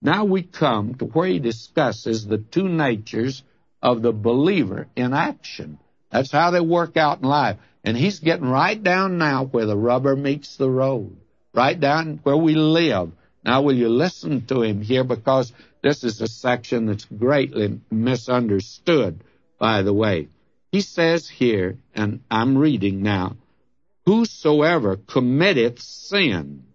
Now we come to where he discusses the two natures of the believer in action. That's how they work out in life. And he's getting right down now where the rubber meets the road, right down where we live. Now, will you listen to him here, because this is a section that's greatly misunderstood, by the way. He says here, and I'm reading now, whosoever committeth sin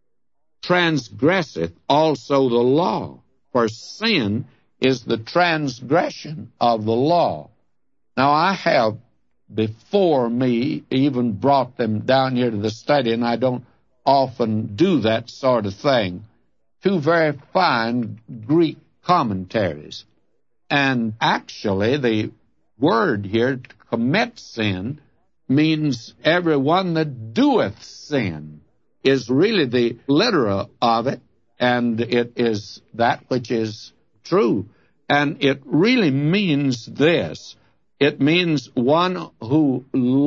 transgresseth also the law, for sin is the transgression of the law. Now, I have before me even brought them down here to the study, and I don't often do that sort of thing, two very fine Greek commentaries. And actually, the word here, to commit sin, means everyone that doeth sin, is really the literal of it, and it is that which is true. And it really means this. It means one who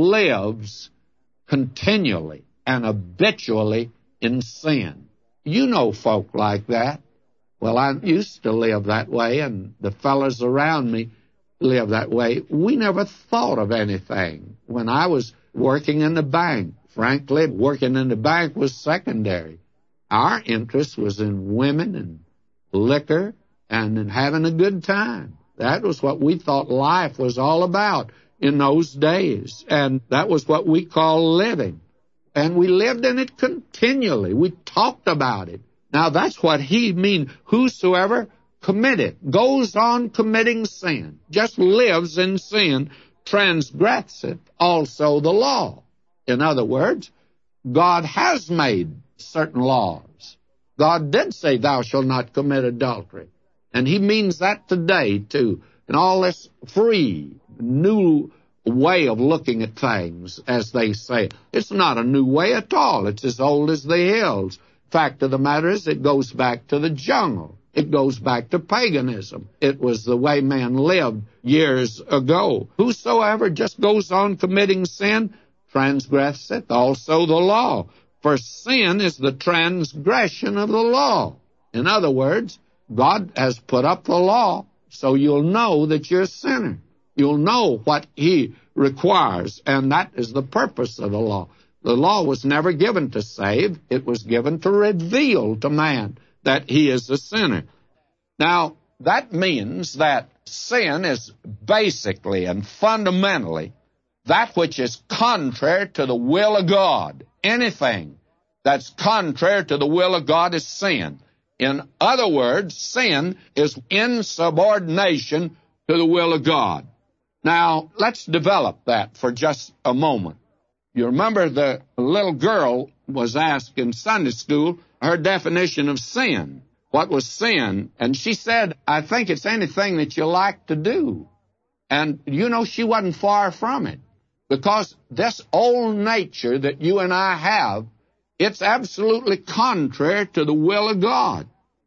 lives continually and habitually in sin. You know folk like that. Well, I used to live that way, and the fellows around me live that way. We never thought of anything. When I was working in the bank, frankly, working in the bank was secondary. Our interest was in women and liquor and in having a good time. That was what we thought life was all about in those days, and that was what we called living. And we lived in it continually. We talked about it. Now, that's what he means. Whosoever committeth, goes on committing sin, just lives in sin, transgresseth also the law. In other words, God has made certain laws. God did say, thou shalt not commit adultery. And he means that today, too. And all this free, new way of looking at things, as they say. It's not a new way at all. It's as old as the hills. Fact of the matter is, it goes back to the jungle. It goes back to paganism. It was the way man lived years ago. Whosoever just goes on committing sin transgresseth also the law. For sin is the transgression of the law. In other words, God has put up the law so you'll know that you're a sinner. You'll know what he requires, and that is the purpose of the law. The law was never given to save. It was given to reveal to man that he is a sinner. Now, that means that sin is basically and fundamentally that which is contrary to the will of God. Anything that's contrary to the will of God is sin. In other words, sin is insubordination to the will of God. Now, let's develop that for just a moment. You remember the little girl was asked in Sunday school her definition of sin. What was sin? And she said, I think it's anything that you like to do. And, you know, she wasn't far from it. Because this old nature that you and I have, it's absolutely contrary to the will of God.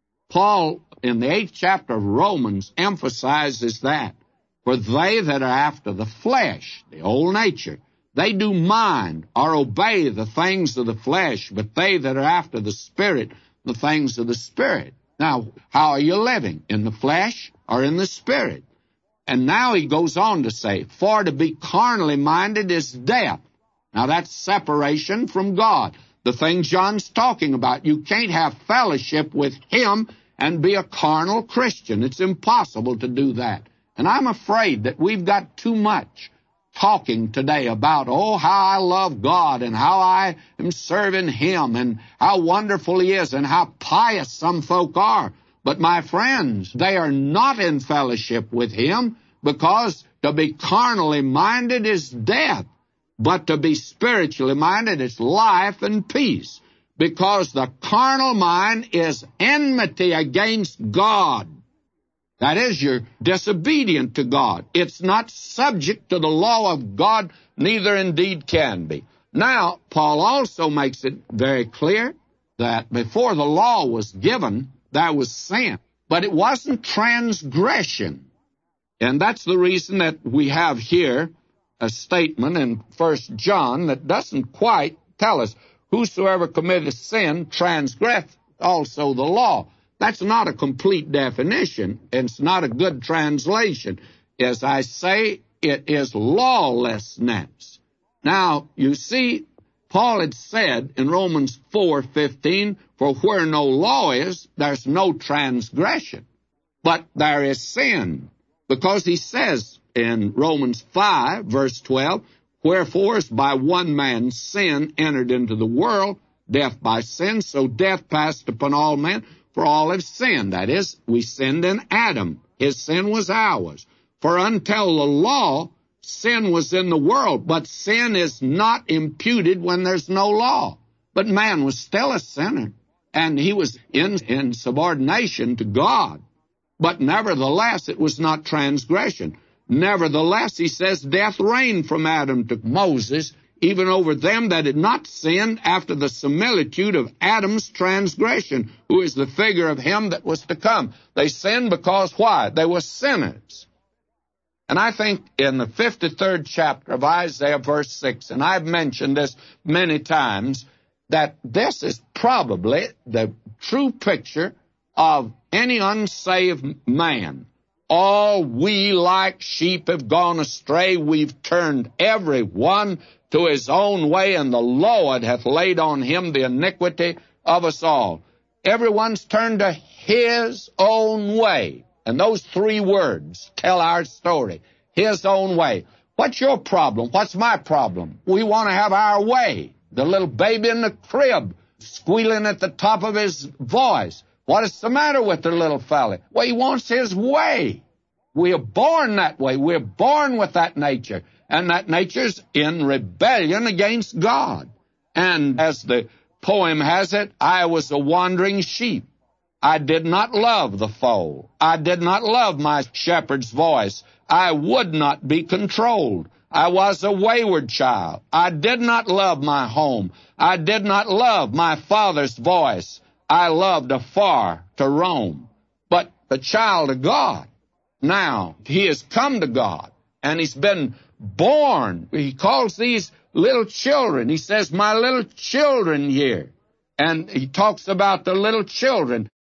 Paul, in the 8th chapter of Romans, emphasizes that. For they that are after the flesh, the old nature, they do mind or obey the things of the flesh, but they that are after the Spirit, the things of the Spirit. Now, how are you living? In the flesh or in the Spirit? And now he goes on to say, for to be carnally minded is death. Now, that's separation from God. The thing John's talking about. You can't have fellowship with him and be a carnal Christian. It's impossible to do that. And I'm afraid that we've got too much talking today about, oh, how I love God and how I am serving him and how wonderful he is and how pious some folk are. But, my friends, they are not in fellowship with him, because to be carnally minded is death, but to be spiritually minded is life and peace, because the carnal mind is enmity against God. That is, you're disobedient to God. It's not subject to the law of God, neither indeed can be. Now, Paul also makes it very clear that before the law was given, there was sin. But it wasn't transgression. And that's the reason that we have here a statement in 1 John that doesn't quite tell us, whosoever committeth sin transgresseth also the law. That's not a complete definition. It's not a good translation. As I say, it is lawlessness. Now, you see, Paul had said in Romans 4:15, for where no law is, there's no transgression, but there is sin. Because he says in Romans 5, verse 12, wherefore as by one man's sin entered into the world, death by sin, so death passed upon all men, for all have sinned. That is, we sinned in Adam. His sin was ours. For until the law, sin was in the world, but sin is not imputed when there's no law. But man was still a sinner, and he was in subordination to God. But nevertheless, it was not transgression. Nevertheless, he says, death reigned from Adam to Moses, even over them that had not sinned after the similitude of Adam's transgression, who is the figure of him that was to come. They sinned because why? They were sinners. And I think in the 53rd chapter of Isaiah, verse 6, and I've mentioned this many times, that this is probably the true picture of any unsaved man. All we like sheep have gone astray. We've turned every one to his own way, and the Lord hath laid on him the iniquity of us all. Everyone's turned to his own way. And those three words tell our story. His own way. What's your problem? What's my problem? We want to have our way. The little baby in the crib, squealing at the top of his voice. What is the matter with the little fella? Well, he wants his way. We are born that way. We're born with that nature. And that nature's in rebellion against God. And as the poem has it, I was a wandering sheep. I did not love the fold. I did not love my shepherd's voice. I would not be controlled. I was a wayward child. I did not love my home. I did not love my father's voice. I loved afar to roam. But the child of God, now, he has come to God, and he's been born. He calls these little children. He says, my little children here. And he talks about the little children.